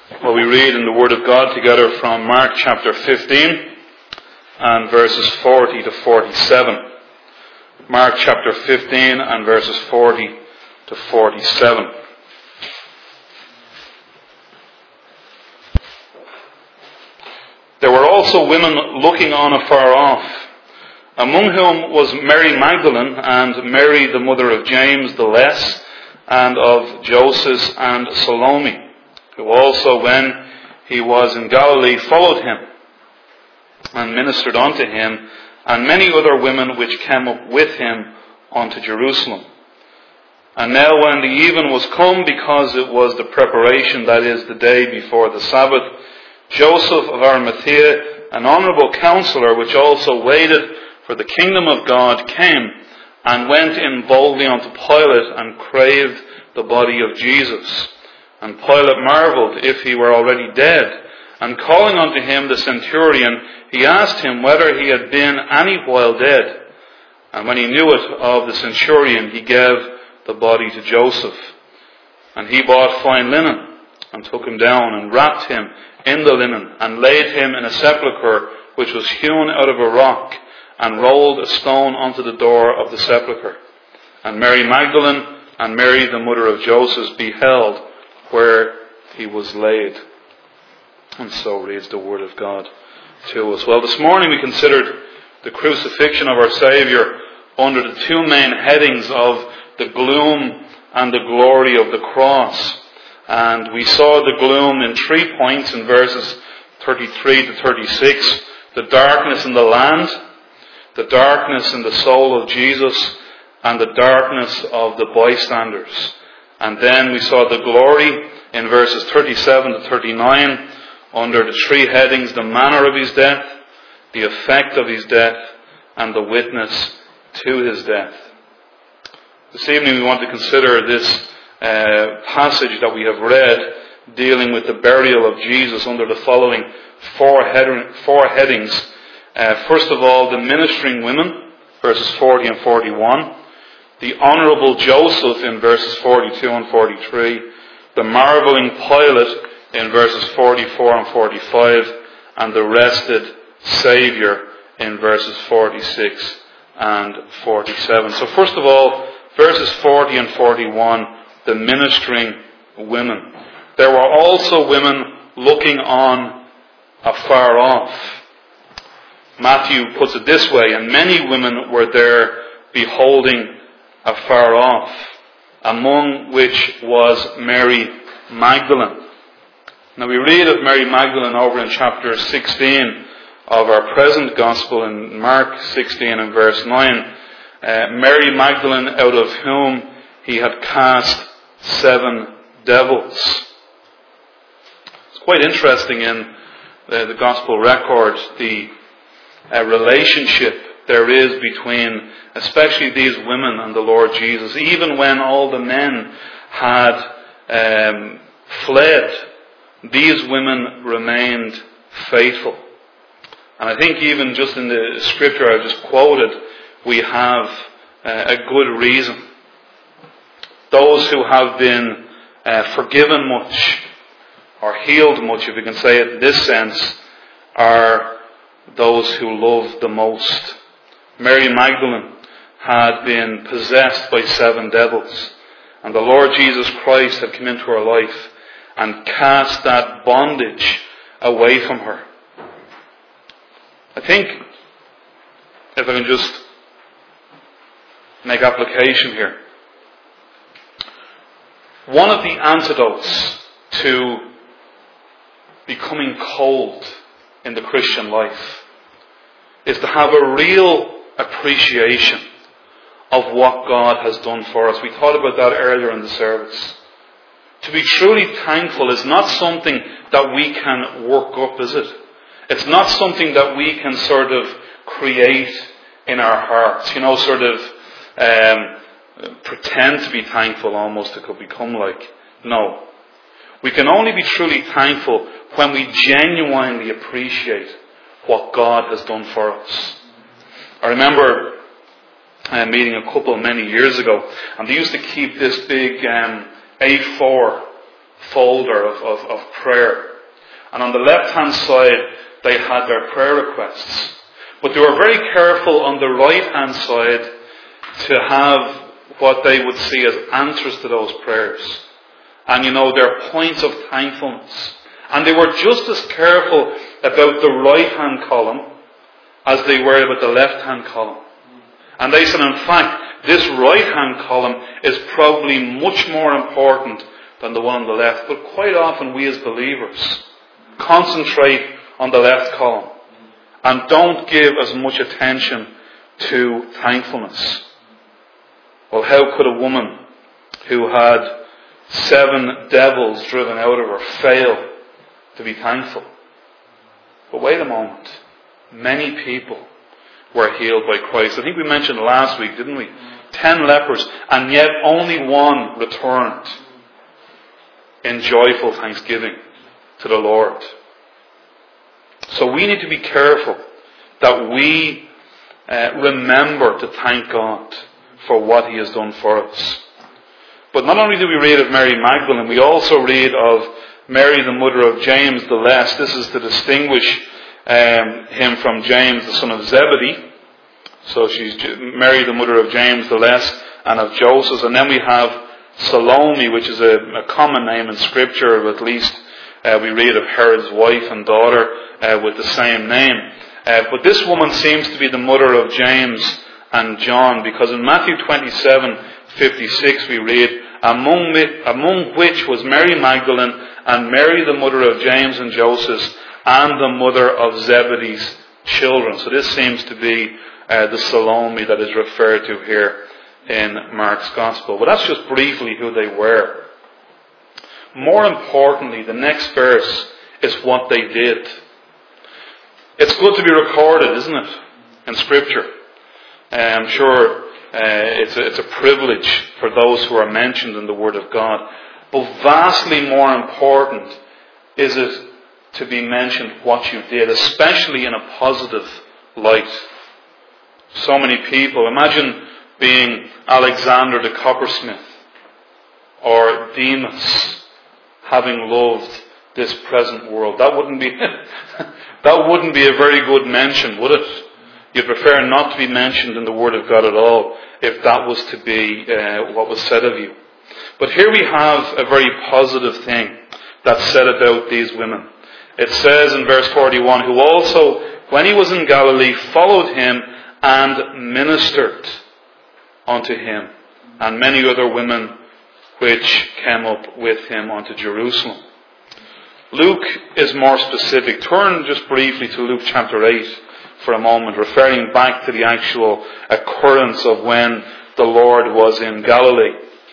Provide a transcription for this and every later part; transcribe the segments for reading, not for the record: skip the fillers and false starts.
Well, we read in the Word of God together from Mark chapter 15 and verses 40 to 47. Mark chapter 15 and verses 40 to 47. There were also women looking on afar off, among whom was Mary Magdalene and Mary the mother of James the Less and of Joseph and Salome, who also, when he was in Galilee, followed him and ministered unto him, and many other women which came up with him unto Jerusalem. And now when the even was come, because it was the preparation, that is, the day before the Sabbath, Joseph of Arimathea, an honourable counsellor, which also waited for the kingdom of God, came and went in boldly unto Pilate and craved the body of Jesus. And Pilate marvelled if he were already dead. And calling unto him the centurion, he asked him whether he had been any while dead. And when he knew it of the centurion, he gave the body to Joseph. And he bought fine linen, and took him down, and wrapped him in the linen, and laid him in a sepulchre which was hewn out of a rock, and rolled a stone unto the door of the sepulchre. And Mary Magdalene and Mary the mother of Joseph beheld where he was laid. And so reads the Word of God to us. Well, this morning we considered the crucifixion of our Saviour under the two main headings of the gloom and the glory of the cross. And we saw the gloom in 3 points in verses 33 to 36. The darkness in the land, the darkness in the soul of Jesus, and the darkness of the bystanders. And then we saw the glory in verses 37 to 39 under the 3 headings: the manner of his death, the effect of his death, and the witness to his death. This evening we want to consider this passage that we have read dealing with the burial of Jesus under the following four headings. First of all, the ministering women, verses 40 and 41. The honourable Joseph in verses 42 and 43. The marvelling Pilate in verses 44 and 45. And the rested Saviour in verses 46 and 47. So first of all, verses 40 and 41, the ministering women. There were also women looking on afar off. Matthew puts it this way: and many women were there beholding afar off, among which was Mary Magdalene. Now we read of Mary Magdalene over in chapter 16 of our present Gospel, in Mark 16 and verse 9. Mary Magdalene, out of whom he had cast 7 devils. It's quite interesting in the Gospel record, the relationship there is between especially these women and the Lord Jesus. Even when all the men had fled, these women remained faithful. And I think even just in the scripture I just quoted, we have a good reason. Those who have been forgiven much, or healed much, if you can say it in this sense, are those who love the most. Mary Magdalene had been possessed by 7 devils, and the Lord Jesus Christ had come into her life and cast that bondage away from her. I think, if I can just make application here, one of the antidotes to becoming cold in the Christian life is to have a real appreciation of what God has done for us. We thought about that earlier in the service. To be truly thankful is not something that we can work up, is it? It's not something that we can sort of create in our hearts. Sort of pretend to be thankful almost, it could become like. No. We can only be truly thankful when we genuinely appreciate what God has done for us. I remember meeting a couple many years ago, and they used to keep this big A4 folder of prayer. And on the left-hand side, they had their prayer requests. But they were very careful on the right-hand side to have what they would see as answers to those prayers. And their points of thankfulness. And they were just as careful about the right-hand column as they were about the left-hand column. And they said, in fact, this right-hand column is probably much more important than the one on the left. But quite often we as believers concentrate on the left column and don't give as much attention to thankfulness. Well, how could a woman who had 7 devils driven out of her fail to be thankful? But wait a moment. Many people were healed by Christ. I think we mentioned last week, didn't we? 10 lepers, and yet only 1 returned in joyful thanksgiving to the Lord. So we need to be careful that we remember to thank God for what He has done for us. But not only do we read of Mary Magdalene, we also read of Mary, the mother of James the Less. This is to distinguish him from James, the son of Zebedee. So she's Mary, the mother of James the Less and of Joseph. And then we have Salome, which is a common name in Scripture. At least we read of Herod's wife and daughter with the same name. But this woman seems to be the mother of James and John, because in Matthew 27:56 we read, among which was Mary Magdalene and Mary the mother of James and Joseph and the mother of Zebedee's children. So this seems to be the Salome that is referred to here in Mark's Gospel. But that's just briefly who they were. More importantly, the next verse is what they did. It's good to be recorded, isn't it, in Scripture? I'm sure it's a privilege for those who are mentioned in the Word of God. But vastly more important is it to be mentioned what you did, especially in a positive light. So many people, imagine being Alexander the coppersmith or Demas, having loved this present world. That wouldn't be a very good mention, would it? You'd prefer not to be mentioned in the Word of God at all if that was to be what was said of you. But here we have a very positive thing that's said about these women. It says in verse 41, who also, when he was in Galilee, followed him and ministered unto him, and many other women which came up with him unto Jerusalem. Luke is more specific. Turn just briefly to Luke chapter 8 for a moment, referring back to the actual occurrence of when the Lord was in Galilee.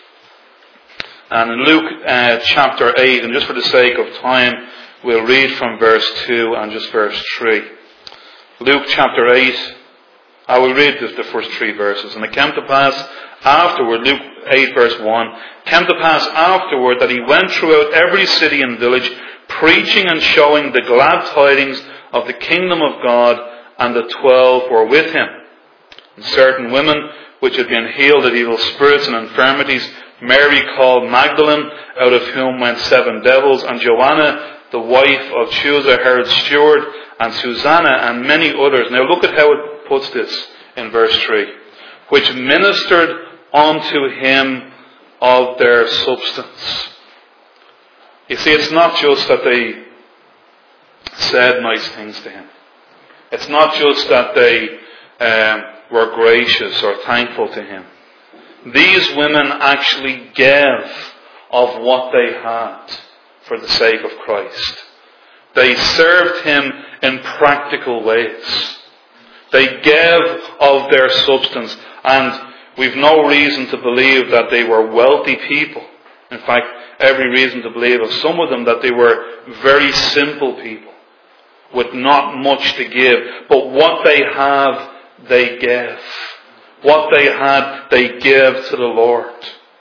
And in Luke chapter 8, and just for the sake of time, we'll read from verse 2 and just verse 3. Luke chapter 8, I will read the first 3 verses. And it came to pass afterward, Luke 8 verse 1, came to pass afterward that he went throughout every city and village, preaching and showing the glad tidings of the kingdom of God, and the 12 were with him. And certain women which had been healed of evil spirits and infirmities, Mary called Magdalene, out of whom went 7 devils, and Joanna, the wife of Chuza, Herod's steward, and Susanna, and many others. Now look at how it puts this in verse 3. Which ministered unto him of their substance. You see, it's not just that they said nice things to him. It's not just that they were gracious or thankful to him. These women actually gave of what they had for the sake of Christ. They served him in practical ways. They gave of their substance, and we've no reason to believe that they were wealthy people. In fact, every reason to believe of some of them that they were very simple people with not much to give. But what they have, they give. What they had, they give to the Lord.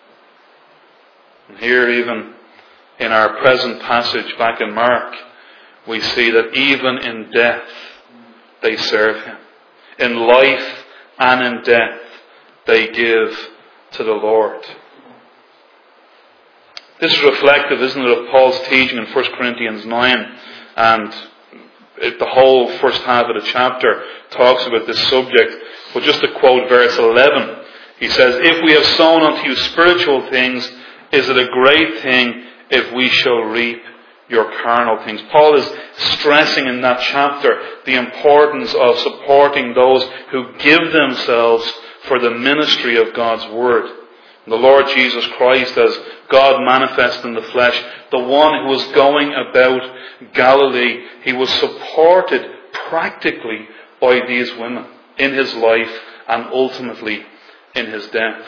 And here, even in our present passage back in Mark, we see that even in death, they serve him. In life and in death, they give to the Lord. This is reflective, isn't it, of Paul's teaching in 1 Corinthians 9, and the whole first half of the chapter talks about this subject. But just to quote verse 11, he says, "If we have sown unto you spiritual things, is it a great thing if we shall reap your carnal things?" Paul is stressing in that chapter the importance of supporting those who give themselves for the ministry of God's Word. The Lord Jesus Christ, as God manifest in the flesh, the one who was going about Galilee, he was supported practically by these women in his life and ultimately in his death.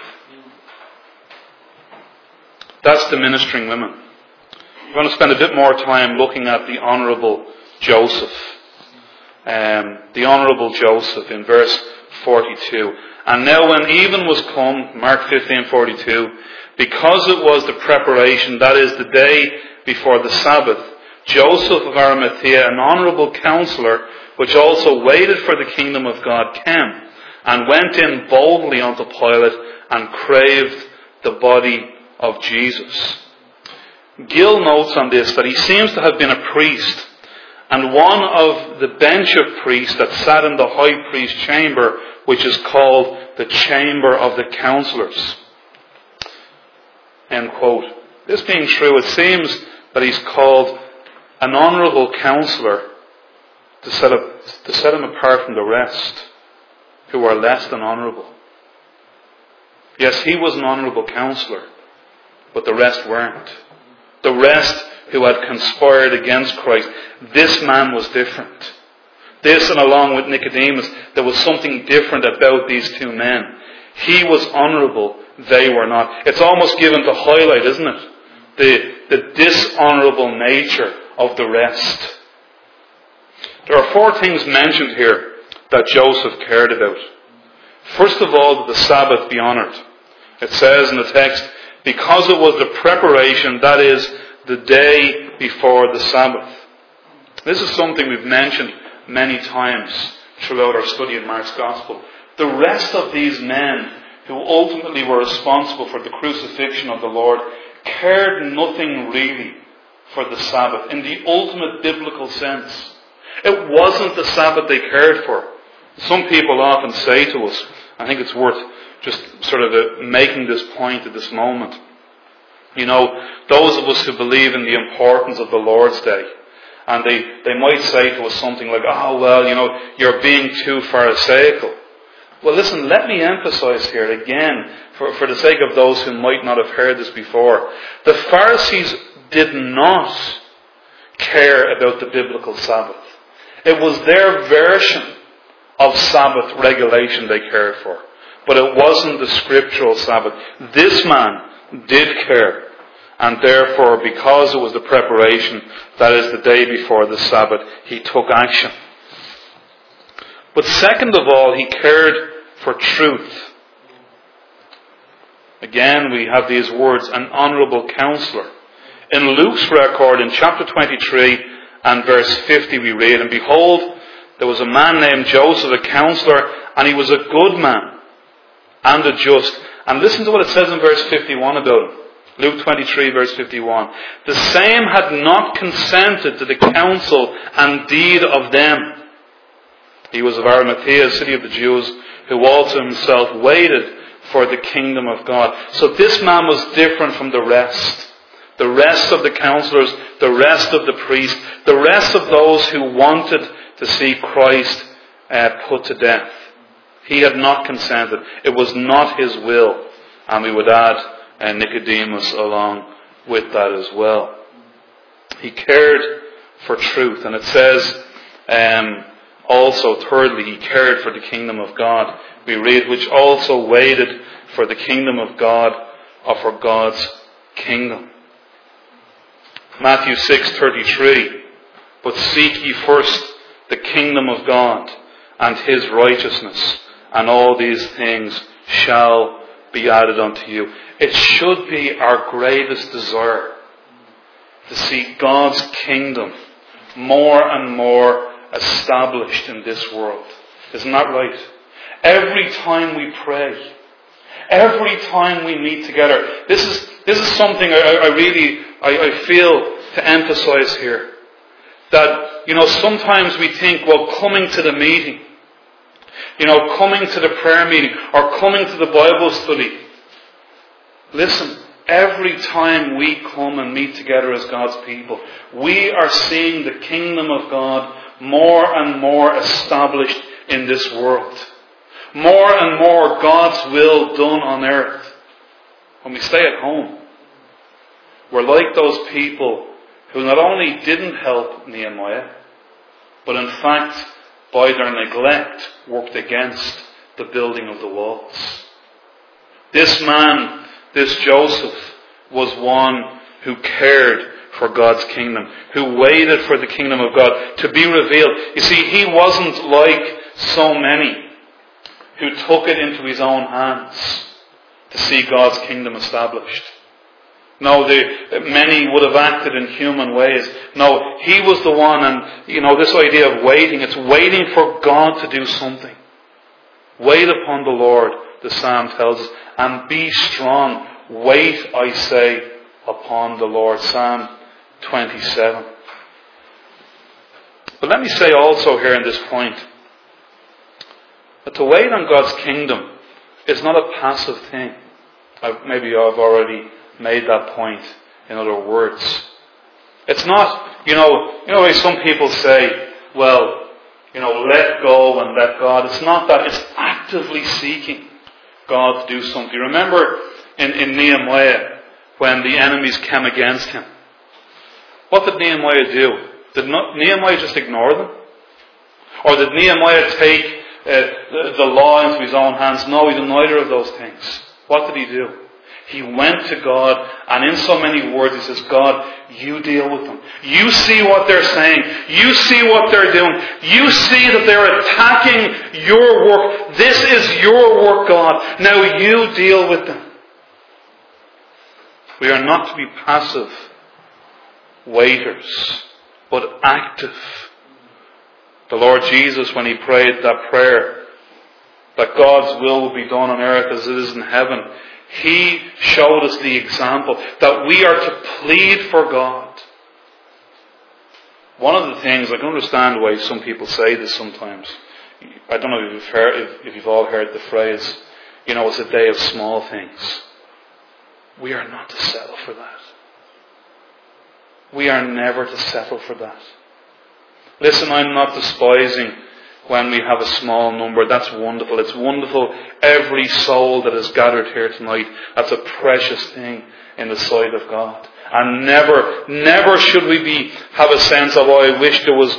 That's the ministering women. We're going to spend a bit more time looking at the Honourable Joseph. The Honourable Joseph in verse 42. "And now when even was come," Mark 15:42, "because it was the preparation, that is the day before the Sabbath, Joseph of Arimathea, an honourable counsellor, which also waited for the kingdom of God, came, and went in boldly unto Pilate, and craved the body of Jesus." Gill notes on this that he seems to have been a priest, and one of the bench of priests that sat in the high priest's chamber, which is called the chamber of the counsellors. End quote. This being true, it seems that he's called an honourable counsellor to set him apart from the rest, who are less than honourable. Yes, he was an honourable counsellor, but the rest weren't. The rest who had conspired against Christ, this man was different. This, and along with Nicodemus, there was something different about these two men. He was honourable, they were not. It's almost given to highlight, isn't it? The dishonourable nature of the rest. There are 4 things mentioned here that Joseph cared about. First of all, that the Sabbath be honoured. It says in the text, because it was the preparation, that is, the day before the Sabbath. This is something we've mentioned many times throughout our study in Mark's Gospel. The rest of these men who ultimately were responsible for the crucifixion of the Lord cared nothing really for the Sabbath in the ultimate biblical sense. It wasn't the Sabbath they cared for. Some people often say to us, I think it's worth just sort of making this point at this moment. You know, those of us who believe in the importance of the Lord's Day, and they might say to us something like, oh, well, you know, you're being too pharisaical. Well, listen, let me emphasize here again, for the sake of those who might not have heard this before. The Pharisees did not care about the biblical Sabbath. It was their version of Sabbath regulation they cared for. But it wasn't the scriptural Sabbath. This man did care. And therefore, because it was the preparation, that is the day before the Sabbath, he took action. But second of all, he cared for truth. Again, we have these words, an honourable counsellor. In Luke's record, in chapter 23 and verse 50, we read, and behold, there was a man named Joseph, a counsellor, and he was a good man and a just. And listen to what it says in verse 51 about him. Luke 23 verse 51. The same had not consented to the counsel and deed of them. He was of Arimathea, a city of the Jews, who also himself waited for the kingdom of God. So this man was different from the rest. The rest of the counselors, the rest of the priests, the rest of those who wanted to see Christ put to death. He had not consented. It was not his will. And we would add Nicodemus along with that as well. He cared for truth. And it says also, thirdly, he cared for the kingdom of God. We read, which also waited for the kingdom of God, or for God's kingdom. Matthew 6:33. But seek ye first the kingdom of God and his righteousness, and all these things shall be added unto you. It should be our greatest desire to see God's kingdom more and more established in this world. Isn't that right? Every time we pray, every time we meet together, this This is something I feel to emphasize here. That, sometimes we think, well, coming to the meeting, coming to the prayer meeting, or coming to the Bible study. Listen, every time we come and meet together as God's people, we are seeing the kingdom of God more and more established in this world. More and more God's will done on earth. When we stay at home, we're like those people who not only didn't help Nehemiah, but in fact, by their neglect, worked against the building of the walls. This man, this Joseph, was one who cared for God's kingdom, who waited for the kingdom of God to be revealed. You see, he wasn't like so many who took it into his own hands to see God's kingdom established. No, many would have acted in human ways. No, he was the one, and this idea of waiting, it's waiting for God to do something. Wait upon the Lord, the Psalm tells us, and be strong. Wait, I say, upon the Lord. Psalm 27. But let me say also here in this point, that to wait on God's kingdom is not a passive thing. Maybe I've already made that point in other words. It's not, how some people say, well, let go and let God. It's not that. It's actively seeking God to do something. You remember in Nehemiah, when the enemies came against him, what did Nehemiah do? Did Nehemiah just ignore them? Or did Nehemiah take the law into his own hands? No, he did neither of those things. What did he do? He went to God, and in so many words he says, God, you deal with them. You see what they're saying. You see what they're doing. You see that they're attacking your work. This is your work, God. Now you deal with them. We are not to be passive waiters, but active. The Lord Jesus, when he prayed that prayer, that God's will be done on earth as it is in heaven, he showed us the example that we are to plead for God. One of the things, I can understand why some people say this sometimes. I don't know if you've all heard the phrase, it's a day of small things. We are not to settle for that. We are never to settle for that. Listen, I'm not despising when we have a small number. That's wonderful. It's wonderful. Every soul that is gathered here tonight, that's a precious thing in the sight of God. And never should we have a sense of, I wish there was,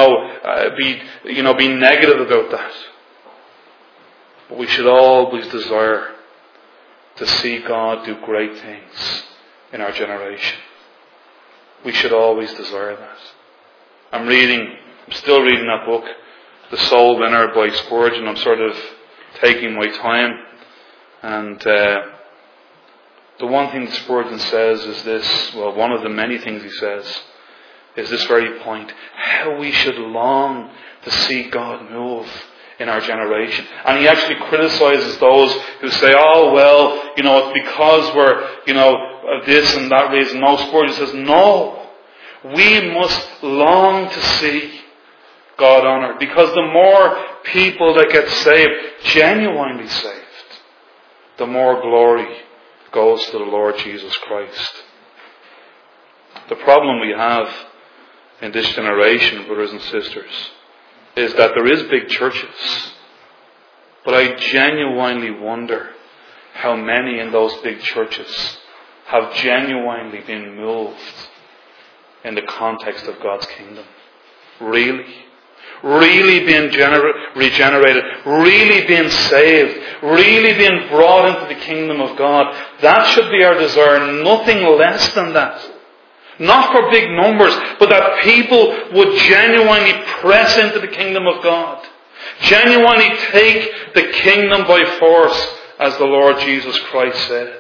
be negative about that. But we should always desire to see God do great things in our generation. We should always desire that. I'm still reading that book, The Soul Winner by Spurgeon. I'm sort of taking my time. And the one thing that Spurgeon says is this, well, one of the many things he says, is this very point. How we should long to see God move in our generation. And he actually criticizes those who say, oh, well, it's because we're, this and that reason. No, Spurgeon says, no. We must long to see God honoured. Because the more people that get saved, genuinely saved, the more glory goes to the Lord Jesus Christ. The problem we have in this generation, brothers and sisters, is that there is big churches. But I genuinely wonder how many in those big churches have genuinely been moved in the context of God's kingdom. Really being regenerated, really being saved, really being brought into the kingdom of God. That should be our desire, nothing less than that. Not for big numbers, but that people would genuinely press into the kingdom of God. Genuinely take the kingdom by force, as the Lord Jesus Christ said.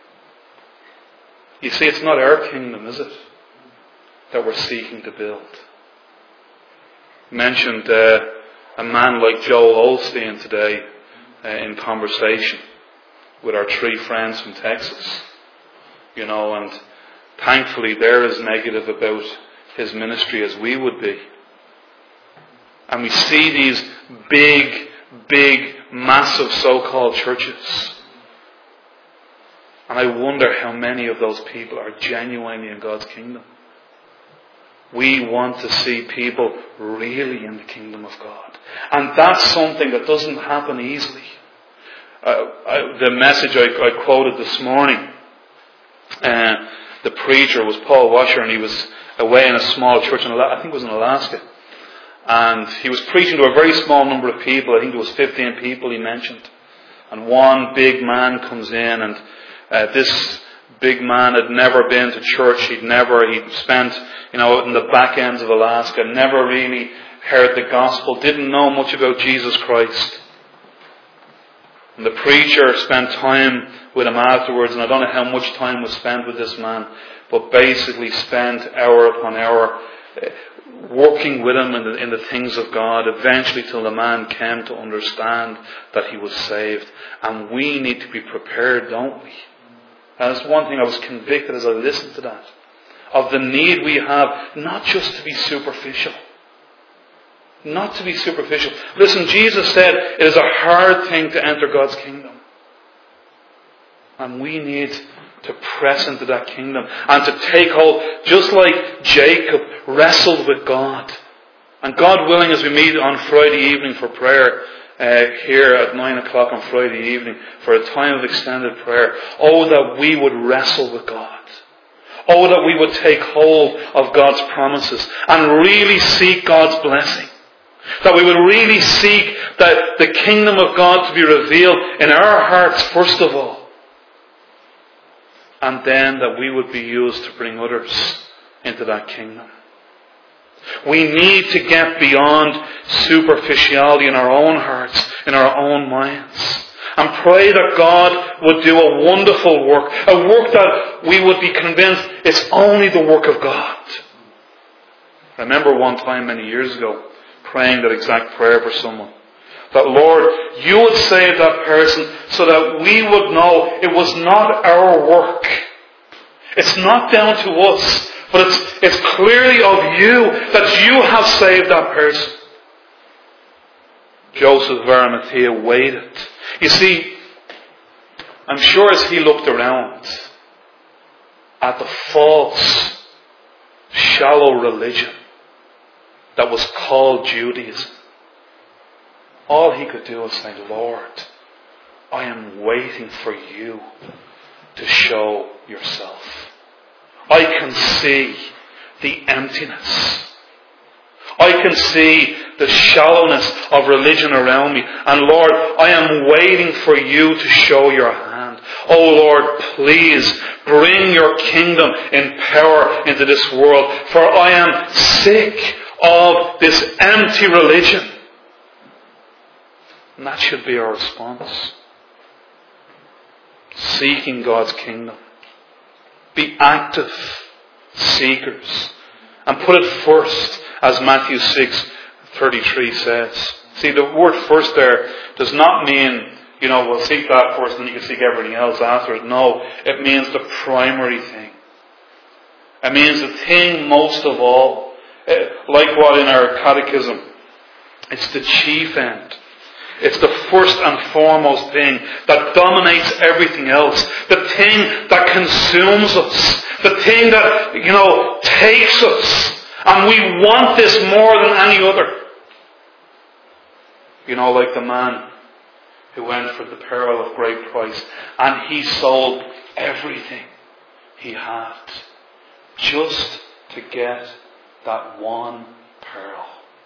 You see, it's not our kingdom, is it, that we're seeking to build. Mentioned a man like Joel Osteen today in conversation with our three friends from Texas. and thankfully they're as negative about his ministry as we would be. And we see these big, massive so-called churches. And I wonder how many of those people are genuinely in God's kingdom. We want to see people really in the kingdom of God. And that's something that doesn't happen easily. The message I quoted this morning, the preacher was Paul Washer, and he was away in a small church I think it was in Alaska. And he was preaching to a very small number of people. I think there was 15 people he mentioned. And one big man comes in, and this big man had never been to church. He'd spent, out in the back ends of Alaska, never really heard the gospel, didn't know much about Jesus Christ. And the preacher spent time with him afterwards, and I don't know how much time was spent with this man, but basically spent hour upon hour working with him in the things of God, eventually till the man came to understand that he was saved. And we need to be prepared, don't we? And that's one thing I was convicted as I listened to that, of the need we have not just to be superficial. Not to be superficial. Listen, Jesus said it is a hard thing to enter God's kingdom. And we need to press into that kingdom and to take hold, just like Jacob wrestled with God. And God willing, as we meet on Friday evening for prayer, here at 9 o'clock on Friday evening, for a time of extended prayer, that we would wrestle with God. That we would take hold of God's promises and really seek God's blessing. That we would really seek that the kingdom of God to be revealed in our hearts first of all. And then that we would be used to bring others into that kingdom. We need to get beyond superficiality in our own hearts, in our own minds. And pray that God would do a wonderful work. A work that we would be convinced it's only the work of God. I remember one time many years ago praying that exact prayer for someone. That, Lord, you would save that person so that we would know it was not our work. It's not down to us, but it's clearly of you that you have saved that person. Joseph of Arimathea waited. You see, I'm sure as he looked around at the false, shallow religion that was called Judaism, all he could do was say, Lord, I am waiting for you to show yourself. I can see the emptiness. I can see the shallowness of religion around me. And Lord, I am waiting for you to show your hand. Oh Lord, please bring your kingdom in power into this world. For I am sick of this empty religion. And that should be our response. Seeking God's kingdom. Be active seekers. And put it first, as Matthew 6:33 says. See, the word first there does not mean, we'll seek that first and you can seek everything else after it. No, it means the primary thing. It means the thing most of all. Like what in our catechism, it's the chief end. It's the first and foremost thing that dominates everything else. The thing that consumes us. The thing that, takes us. And we want this more than any other. Like the man who went for the pearl of great price. And he sold everything he had just to get that one pearl.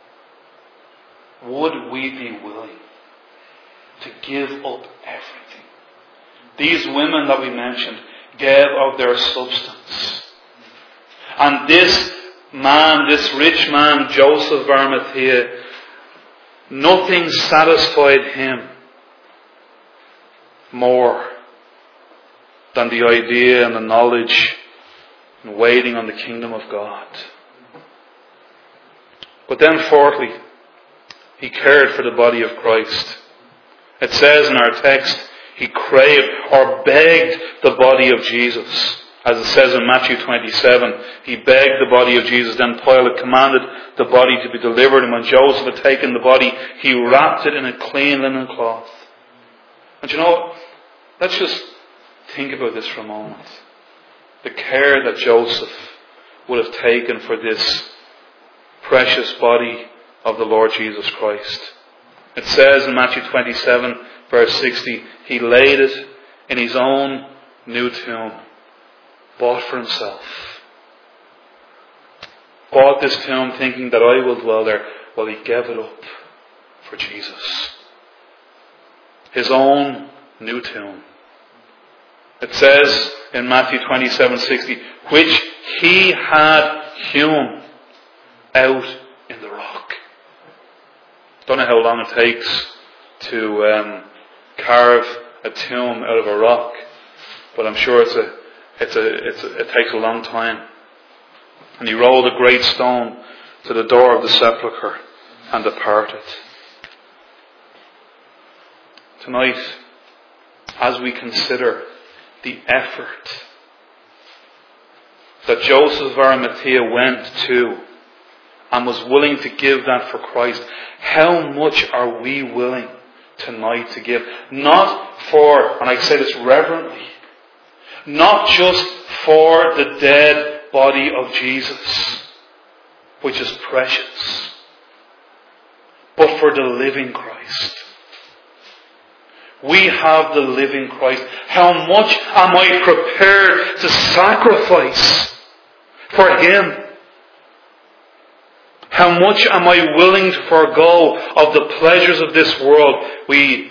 Would we be willing to give up everything? These women that we mentioned gave of their substance. And this man, this rich man, Joseph of Arimathea, nothing satisfied him more than the idea and the knowledge and waiting on the kingdom of God. But then fourthly, he cared for the body of Christ. It says in our text, he craved or begged the body of Jesus. As it says in Matthew 27, he begged the body of Jesus, then Pilate commanded the body to be delivered, and when Joseph had taken the body, he wrapped it in a clean linen cloth. And you know, let's just think about this for a moment. The care that Joseph would have taken for this precious body of the Lord Jesus Christ. It says in Matthew 27, verse 60, he laid it in his own new tomb, bought for himself. Bought this tomb thinking that I will dwell there. Well, he gave it up for Jesus. His own new tomb. It says in Matthew 27:60, which he had hewn out in the rock. Don't know how long it takes to carve a tomb out of a rock, but I'm sure it takes a long time. And he rolled a great stone to the door of the sepulchre and departed. Tonight, as we consider the effort that Joseph of Arimathea went to and was willing to give that for Christ, how much are we willing tonight to give? Not for, and I say this reverently, not just for the dead body of Jesus, which is precious, but for the living Christ. We have the living Christ. How much am I prepared to sacrifice for Him? How much am I willing to forego of the pleasures of this world? We,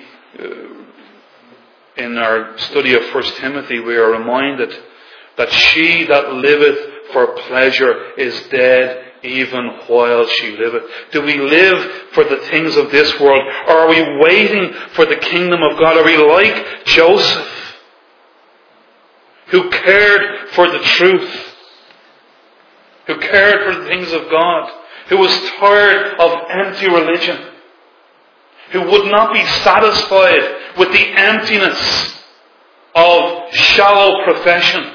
in our study of 1 Timothy, we are reminded that she that liveth for pleasure is dead even while she liveth. Do we live for the things of this world, or are we waiting for the kingdom of God? Are we like Joseph, who cared for the truth, who cared for the things of God, who was tired of empty religion, who would not be satisfied with the emptiness of shallow profession?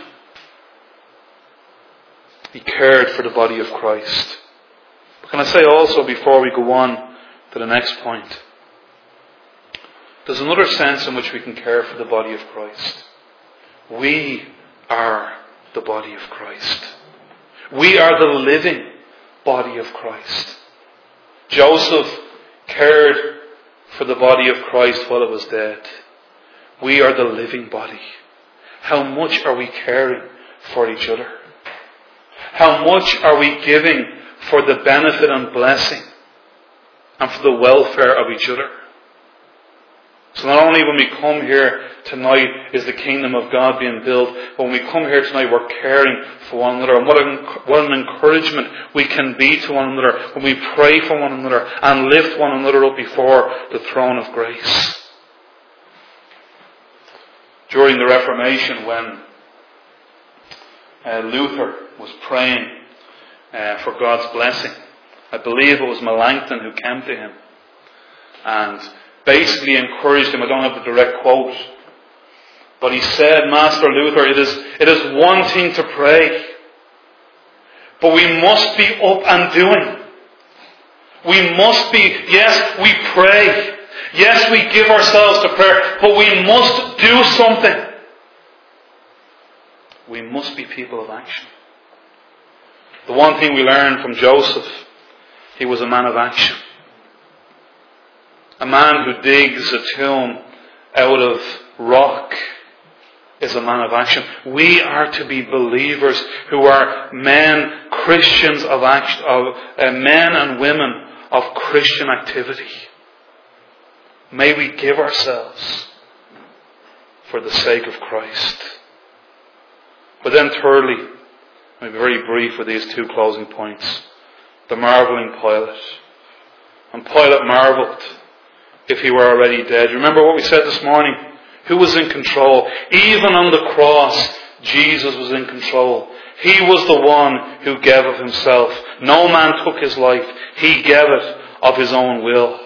He cared for the body of Christ. But can I say also, before we go on to the next point, there's another sense in which we can care for the body of Christ. We are the body of Christ. We are the living body of Christ. Joseph cared for the body of Christ while it was dead. We are the living body. How much are we caring for each other? How much are we giving for the benefit and blessing and for the welfare of each other? So not only when we come here tonight is the kingdom of God being built, but when we come here tonight we're caring for one another. And what an encouragement we can be to one another when we pray for one another and lift one another up before the throne of grace. During the Reformation, when Luther was praying for God's blessing, I believe it was Melanchthon who came to him and basically encouraged him. I don't have the direct quote, but he said, Master Luther, it is one thing to pray, but we must be up and doing. We must be, yes, we pray. Yes, we give ourselves to prayer, but we must do something. We must be people of action. The one thing we learned from Joseph, he was a man of action. A man who digs a tomb out of rock is a man of action. We are to be believers who are men, Christians of action, men and women of Christian activity. May we give ourselves for the sake of Christ. But then thirdly, I'll be very brief with these two closing points. The marvelling Pilate. And Pilate marvelled if he were already dead. Remember what we said this morning? Who was in control? Even on the cross, Jesus was in control. He was the one who gave of himself. No man took his life. He gave it of his own will.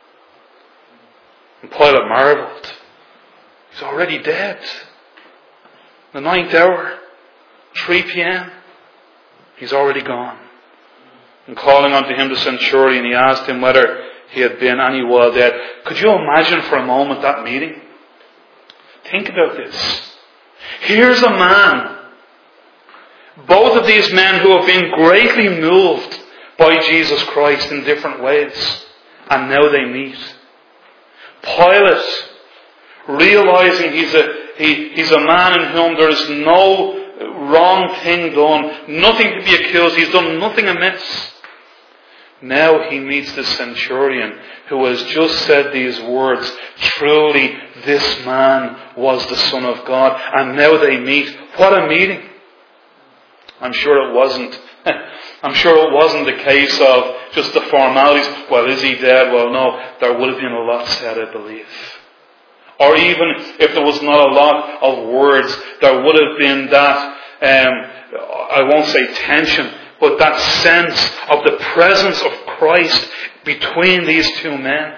And Pilate marvelled. He's already dead. The 9th hour. 3 p.m. He's already gone. And calling unto him the centurion, he asked him whether he had been any while dead. Could you imagine for a moment that meeting? Think about this. Here's a man. Both of these men who have been greatly moved by Jesus Christ in different ways. And now they meet. Pilate, realizing he's a man in whom there is no wrong thing done, nothing to be accused, he's done nothing amiss. Now he meets the centurion who has just said these words, truly this man was the Son of God. And now they meet. What a meeting. I'm sure it wasn't the case of just the formalities. Well, is he dead? Well, no. There would have been a lot said, I believe. Or even if there was not a lot of words, there would have been that, I won't say tension, but that sense of the presence of Christ between these two men.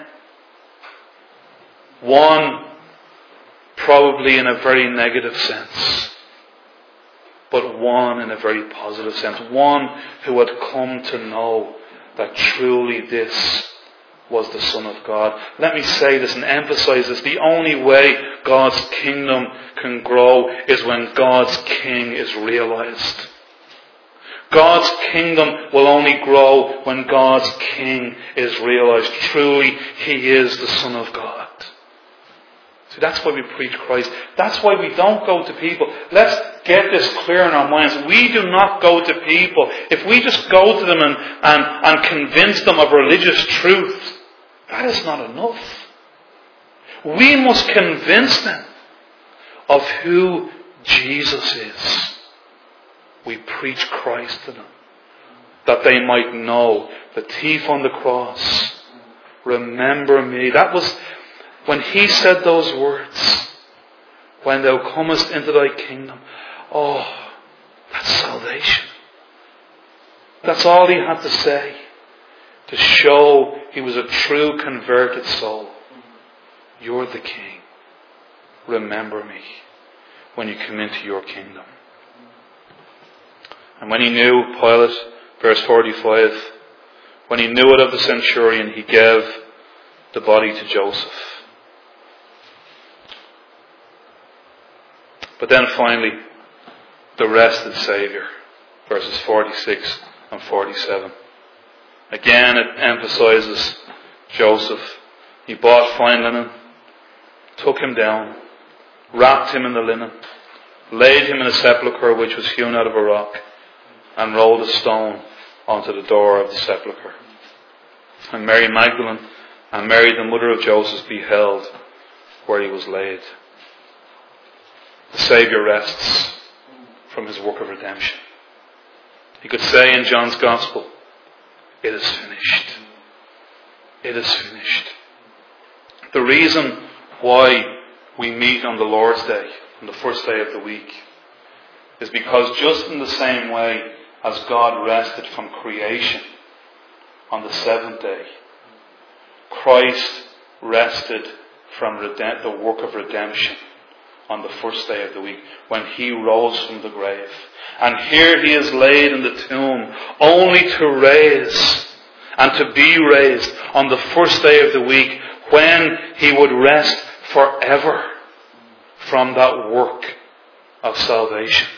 One probably in a very negative sense, but one in a very positive sense. One who had come to know that truly this was the Son of God. Let me say this and emphasize this. The only way God's kingdom can grow is when God's King is realized. God's kingdom will only grow when God's King is realized. Truly, He is the Son of God. See, that's why we preach Christ. That's why we don't go to people. Let's get this clear in our minds. We do not go to people. If we just go to them and convince them of religious truth, that is not enough. We must convince them of who Jesus is. We preach Christ to them, that they might know the thief on the cross. Remember me. That was when he said those words. When thou comest into thy kingdom. Oh, that's salvation. That's all he had to say to show he was a true converted soul. You're the King. Remember me when you come into your kingdom. And when he knew, Pilate, verse 45, when he knew it of the centurion, he gave the body to Joseph. But then finally, the rested Saviour, verses 46 and 47. Again, it emphasizes Joseph. He bought fine linen, took him down, wrapped him in the linen, laid him in a sepulchre which was hewn out of a rock, and rolled a stone onto the door of the sepulchre. And Mary Magdalene and Mary, the mother of Joseph, beheld where he was laid. The Saviour rests from his work of redemption. He could say in John's Gospel, it is finished. It is finished. The reason why we meet on the Lord's Day, on the first day of the week, is because just in the same way as God rested from creation on the seventh day, Christ rested from the work of redemption on the first day of the week, when he rose from the grave. And here he is laid in the tomb, only to raise and to be raised on the first day of the week, when he would rest forever from that work of salvation.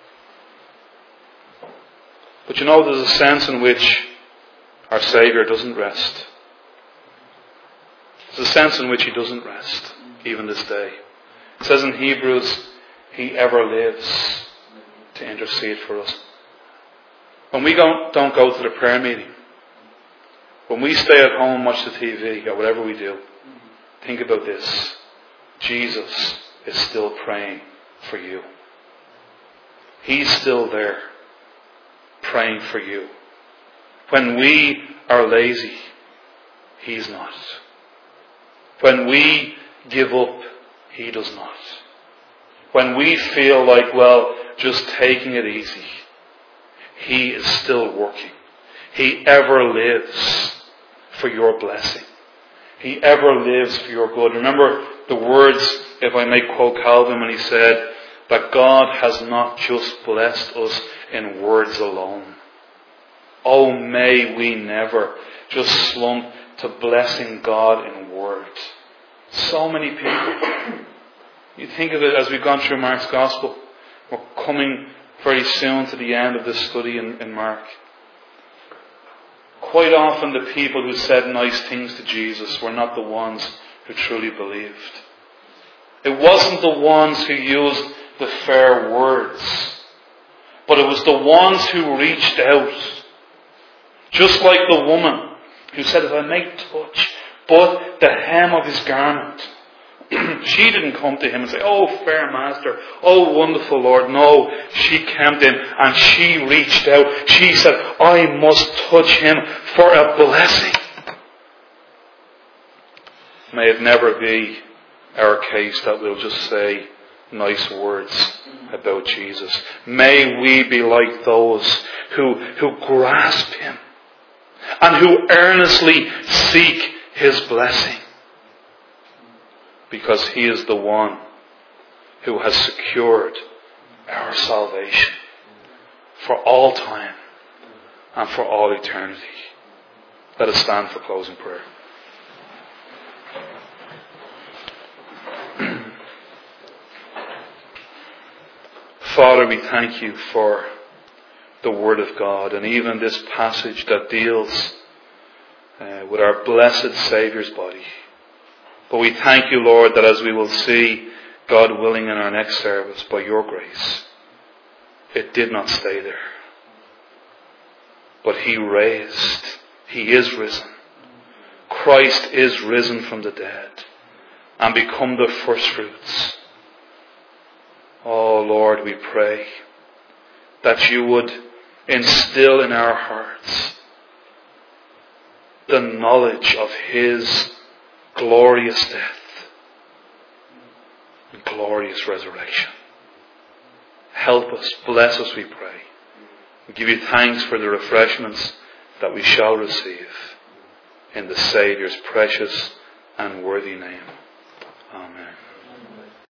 But you know, there's a sense in which our Saviour doesn't rest. There's a sense in which he doesn't rest, even this day. It says in Hebrews, he ever lives to intercede for us. When we don't go to the prayer meeting, when we stay at home and watch the TV or whatever we do, think about this. Jesus is still praying for you. He's still there praying for you. When we are lazy, he's not. When we give up, he does not. When we feel like, well, just taking it easy, he is still working. He ever lives for your blessing. He ever lives for your good. Remember the words, if I may quote Calvin, when he said that God has not just blessed us in words alone. Oh, may we never just slump to blessing God in words. So many people. You think of it as we've gone through Mark's Gospel. We're coming very soon to the end of this study in Mark. Quite often the people who said nice things to Jesus were not the ones who truly believed. It wasn't the ones who used the fair words, but it was the ones who reached out. Just like the woman who said, if I may touch but the hem of his garment. She didn't come to him and say, oh, fair master, oh, wonderful Lord. No, she came in and she reached out. She said, I must touch him for a blessing. May it never be our case that we'll just say nice words about Jesus. May we be like those who grasp him and who earnestly seek his blessing. Because he is the one who has secured our salvation for all time and for all eternity. Let us stand for closing prayer. Father, we thank you for the Word of God, and even this passage that deals with our blessed Saviour's body. But we thank you, Lord, that as we will see, God willing, in our next service, by your grace, it did not stay there. But he raised. He is risen. Christ is risen from the dead and become the first fruits. Oh, Lord, we pray that you would instill in our hearts the knowledge of his glorious death and glorious resurrection. Help us, bless us, we pray. We give you thanks for the refreshments that we shall receive in the Saviour's precious and worthy name.